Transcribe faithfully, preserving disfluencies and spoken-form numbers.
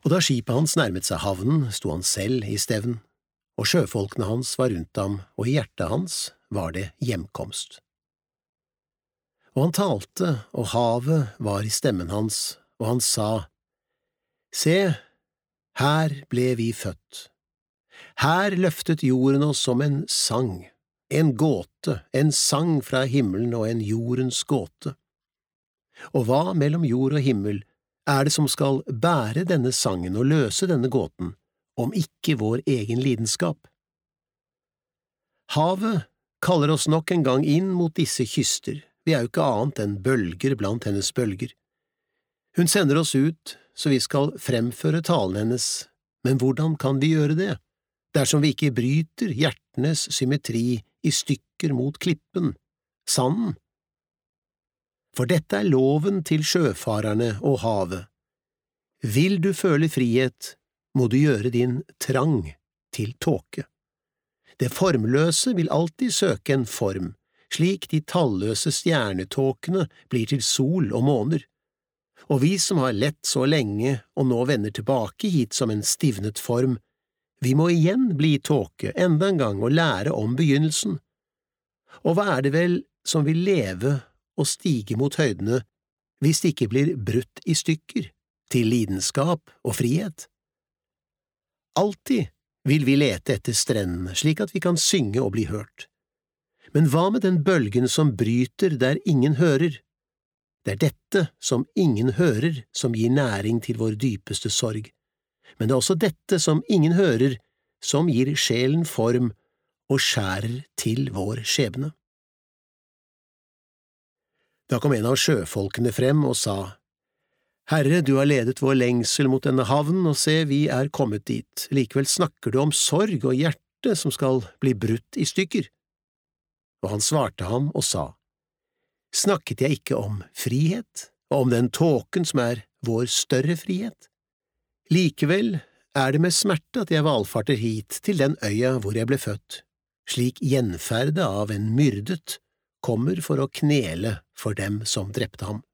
Og da skipet hans nærmet seg havnen, sto han selv i stevn, og sjøfolkene hans var rundt ham, og i hjertet hans var det hjemkomst. Og han talte, og havet var i stemmen hans, og han sa, «Se, her ble vi født. Her løftet jorden oss som en sang, en gåte, en sang fra himmelen og en jordens gåte. Og hva mellom jord og himmel er det som skal bære denne sangen og løse denne gåten, om ikke vår egen lidenskap? Havet kaller oss nok en gang inn mot disse kyster, vi er jo ikke annet enn bølger blant hennes bølger. Hun sender oss ut, så vi skal fremføre talen hennes, men hvordan kan vi gjøre det, dersom vi ikke bryter hjertenes symmetri i stykker mot klippen, sanden? For dette er loven til sjøfarerne og havet. Vil du føle frihet, må du gjøre din trang til tåke. Det formløse vil alltid søke en form, slik de talløse stjernetåkene blir til sol og måner. Og vi som har lett så lenge og nå vender tilbake hit som en stivnet form, vi må igjen bli tåke enda en gang og lære om begynnelsen. Og hva er det vel som vil leve og stige mot høydene, hvis det ikke blir brutt i stykker, til lidenskap og frihet? Alltid vil vi lete etter strendene, slik at vi kan synge og bli hørt. Men hva med den bølgen som bryter der ingen hører? Det er dette som ingen hører som gir næring til vår dypeste sorg. Men det er også dette som ingen hører som gir sjelen form og skjærer til vår skjebne. Da kom en av sjøfolkene frem og sa, «Herre, du har ledet vår lengsel mot denne havn, og se, vi er kommet dit. Likevel snakker du om sorg og hjerte som skal bli brutt i stykker.» Og han svarte ham og sa, «Snakket jeg ikke om frihet, og om den tåken som er vår større frihet? Likevel er det med smerte at jeg valfarter hit til den øya hvor jeg ble født, slik gjenferde av en myrdet kommer for å knele for dem som drepte ham.»